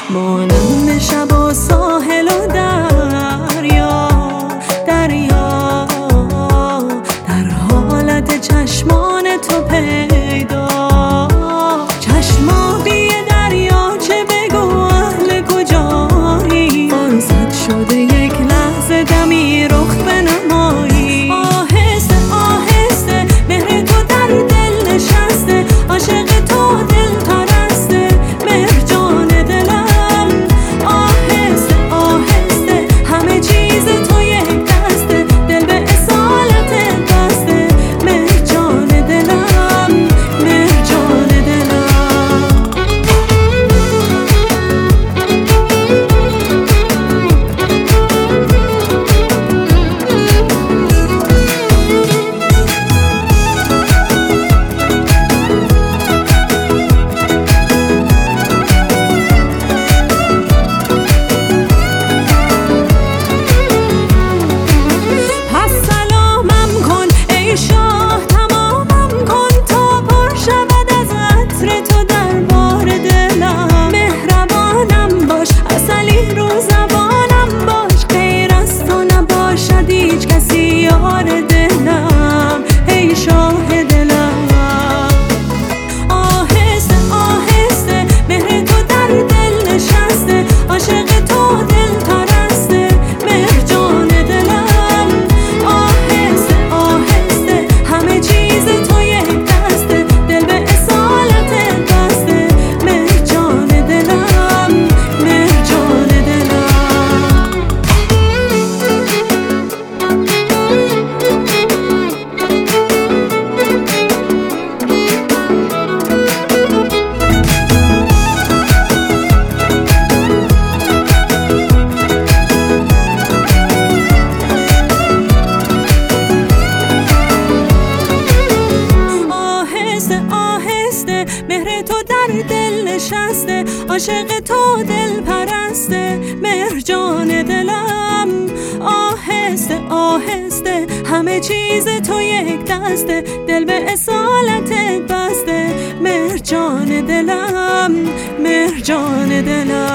مانند شب و ساحل و دریا در حالت چشمان تو پیدا. چشمابی دریا چه بگو اهل کجایی، فرصت شده یک لحظه دمی رخ بنمایی. آهسته آهسته مهر تو در دل نشسته، عاشق تو دل پرسته مهر جان دلم. آهسته آهسته همه چیز تو یک دسته، دل به اصالت بسته مهر جان دلم، مهر جان دلم. مهر تو در دل نشسته، عاشق تو دل پرسته مهر جان دلم. آهسته آهسته همه چیز تو یک دسته، دل به اصالتت بسته مهر جان دلم، مهر جان دلم.